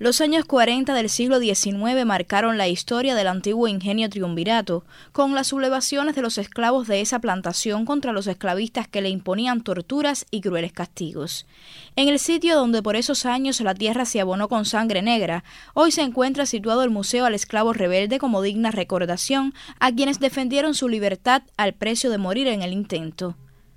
Los años 40 del siglo XIX marcaron la historia del antiguo ingenio Triunvirato, con las sublevaciones de los esclavos de esa plantación contra los esclavistas que le imponían torturas y crueles castigos. En el sitio donde por esos años la tierra se abonó con sangre negra, hoy se encuentra situado el Museo al Esclavo Rebelde como digna recordación a quienes defendieron su libertad al precio de morir en el intento.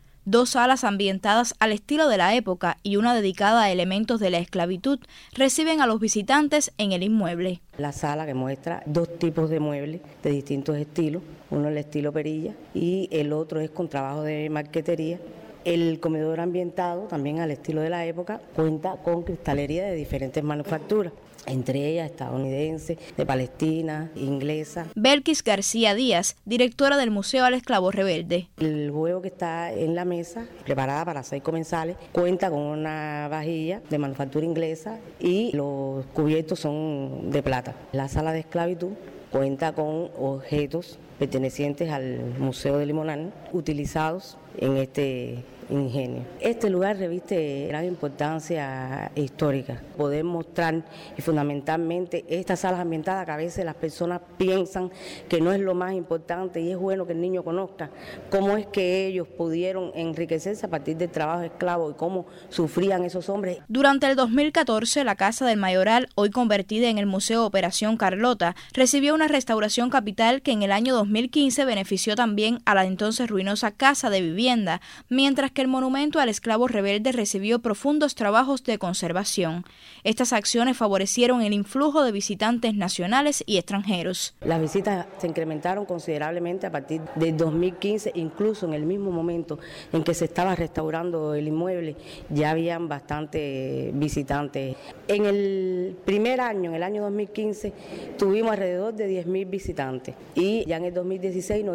2 salas ambientadas al estilo de la época y una dedicada a elementos de la esclavitud reciben a los visitantes en el inmueble. La sala que muestra 2 tipos de muebles de distintos estilos, uno el estilo perilla y el otro es con trabajo de marquetería. El comedor ambientado, también al estilo de la época, cuenta con cristalería de diferentes manufacturas, entre ellas estadounidense, de Palestina, inglesa. Belkis García Díaz, directora del Museo al Esclavo Rebelde. El juego que está en la mesa, preparada para 6 comensales, cuenta con una vajilla de manufactura inglesa y los cubiertos son de plata. La sala de esclavitud cuenta con objetos pertenecientes al Museo de Limonal, utilizados en este ingenio. Este lugar reviste gran importancia histórica. Poder mostrar y fundamentalmente estas salas ambientadas que a veces las personas piensan que no es lo más importante y es bueno que el niño conozca cómo es que ellos pudieron enriquecerse a partir del trabajo esclavo y cómo sufrían esos hombres. Durante el 2014, la Casa del Mayoral, hoy convertida en el Museo Operación Carlota, recibió una restauración capital que en el año 2015 benefició también a la entonces ruinosa Casa de Vivienda, mientras que el monumento al esclavo rebelde recibió profundos trabajos de conservación. Estas acciones favorecieron el influjo de visitantes nacionales y extranjeros. Las visitas se incrementaron considerablemente a partir del 2015, incluso en el mismo momento en que se estaba restaurando el inmueble, ya habían bastantes visitantes. En el primer año, en el año 2015, tuvimos alrededor de 10.000 visitantes y ya en el 2016,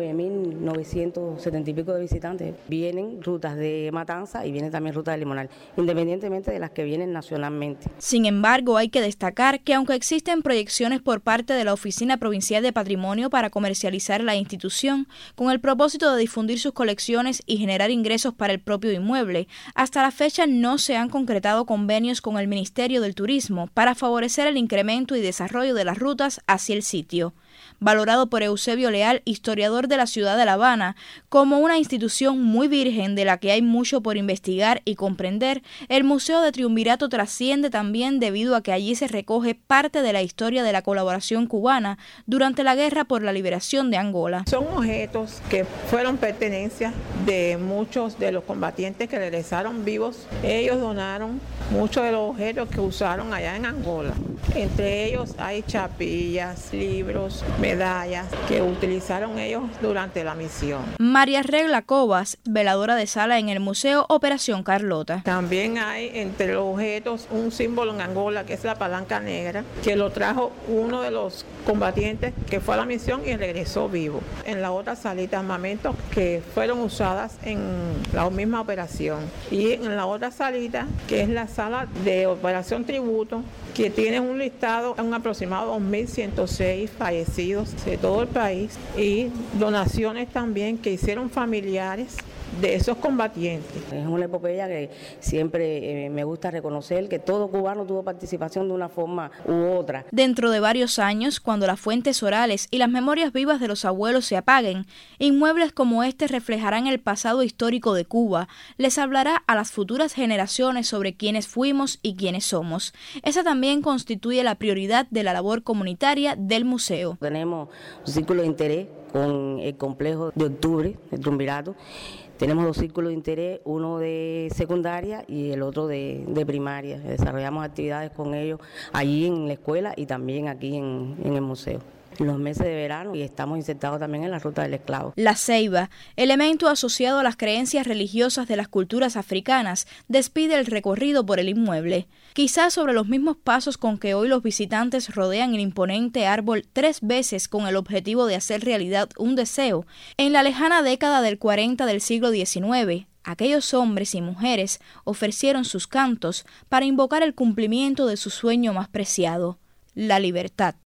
9.970 y pico de visitantes. Vienen rutas de Matanza y viene también ruta de Limonal, independientemente de las que vienen nacionalmente. Sin embargo, hay que destacar que aunque existen proyecciones por parte de la Oficina Provincial de Patrimonio para comercializar la institución, con el propósito de difundir sus colecciones y generar ingresos para el propio inmueble, hasta la fecha no se han concretado convenios con el Ministerio del Turismo para favorecer el incremento y desarrollo de las rutas hacia el sitio. Valorado por Eusebio Leal, historiador de la ciudad de La Habana, como una institución muy virgen de la que hay mucho por investigar y comprender, el Museo de Triunvirato trasciende también debido a que allí se recoge parte de la historia de la colaboración cubana durante la guerra por la liberación de Angola. Son objetos que fueron pertenencia de muchos de los combatientes que regresaron vivos. Ellos donaron muchos de los objetos que usaron allá en Angola. Entre ellos hay chapillas, libros, medallas que utilizaron ellos durante la misión. María Regla Cobas, veladora de sala en el Museo Operación Carlota. También hay entre los objetos un símbolo en Angola que es la palanca negra, que lo trajo uno de los combatientes que fue a la misión y regresó vivo. En la otra salita, armamentos que fueron usadas en la misma operación. Y en la otra salita, que es la sala de Operación Tributo, que tiene un listado, un aproximado de 2.106 fallecidos de todo el país y donaciones también que hicieron familiares de esos combatientes. Es una epopeya que siempre me gusta reconocer que todo cubano tuvo participación de una forma u otra. Dentro de varios años, cuando las fuentes orales y las memorias vivas de los abuelos se apaguen, inmuebles como este reflejarán el pasado histórico de Cuba, les hablará a las futuras generaciones sobre quiénes fuimos y quiénes somos. Esa también constituye la prioridad de la labor comunitaria del museo. Tenemos un círculo de interés con el complejo de octubre, el Triunvirato. Tenemos 2 círculos de interés, uno de secundaria y el otro de primaria. Desarrollamos actividades con ellos allí en la escuela y también aquí en el museo. Los meses de verano y estamos insertados también en la ruta del esclavo. La ceiba, elemento asociado a las creencias religiosas de las culturas africanas, despide el recorrido por el inmueble. Quizás sobre los mismos pasos con que hoy los visitantes rodean el imponente árbol 3 veces con el objetivo de hacer realidad un deseo, en la lejana década del 40 del siglo XIX, aquellos hombres y mujeres ofrecieron sus cantos para invocar el cumplimiento de su sueño más preciado, la libertad.